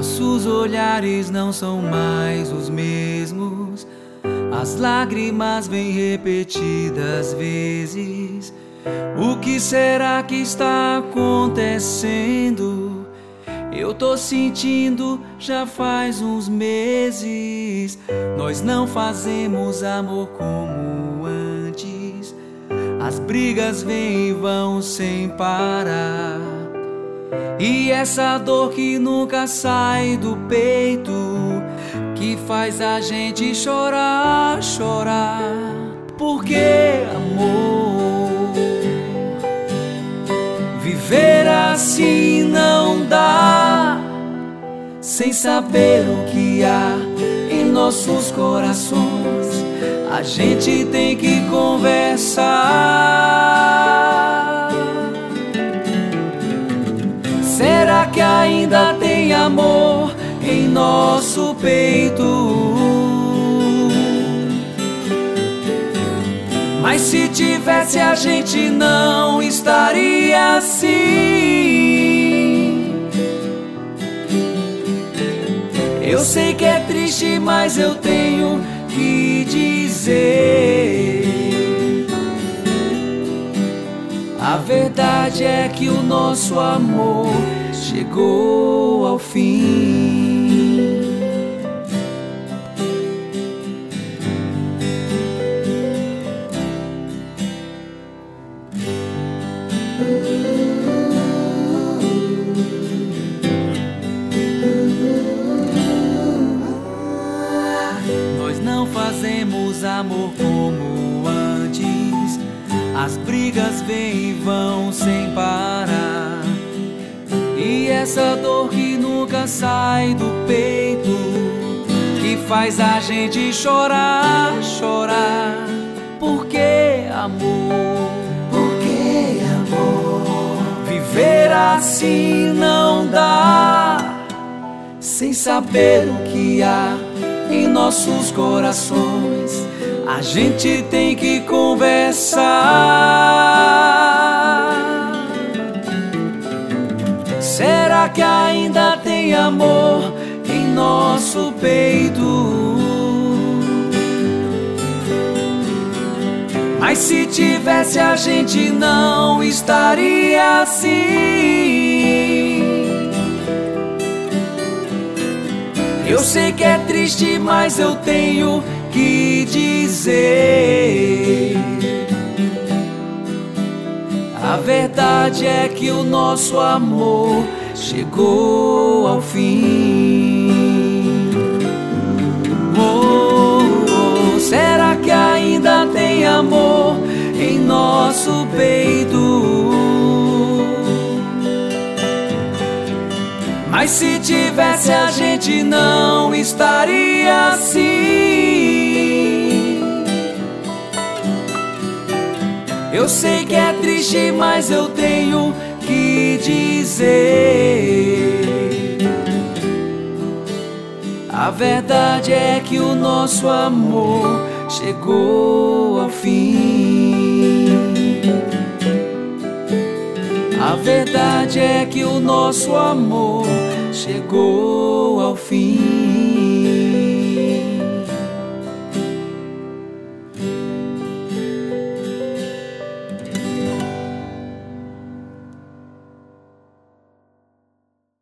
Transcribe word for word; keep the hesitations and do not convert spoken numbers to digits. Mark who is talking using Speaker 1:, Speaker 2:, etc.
Speaker 1: nossos olhares não são mais os mesmos. As lágrimas vêm repetidas vezes. O que será que está acontecendo? Eu tô sentindo já faz uns meses. Nós não fazemos amor como antes. As brigas vêm e vão sem parar. E essa dor que nunca sai do peito, que faz a gente chorar, chorar. Porque, amor, viver assim não dá, sem saber o que há em nossos corações. A gente tem que conversar. Será que ainda tem amor em nosso peito? Mas se tivesse, a gente não estaria assim. Eu sei que é triste, mas eu tenho que dizer. A verdade é que o nosso amor chegou ao fim. Nós não fazemos amor como antes. As brigas vêm e vão sem parar. E essa dor que nunca sai do peito, que faz a gente chorar, chorar. Por que, amor? Por que, amor? Viver assim não dá, sem saber o que há em nossos corações. A gente tem que conversar. Será que ainda tem amor em nosso peito? Mas se tivesse, a gente não estaria assim. Eu sei que é triste, mas eu tenho que dizer. A verdade é que o nosso amor chegou ao fim. Oh, oh, será que ainda tem amor em nosso peito? Mas se tivesse, a gente não estaria assim. Eu sei que é triste, mas eu tenho que dizer. A verdade é que o nosso amor chegou ao fim. A verdade é que o nosso amor chegou ao fim.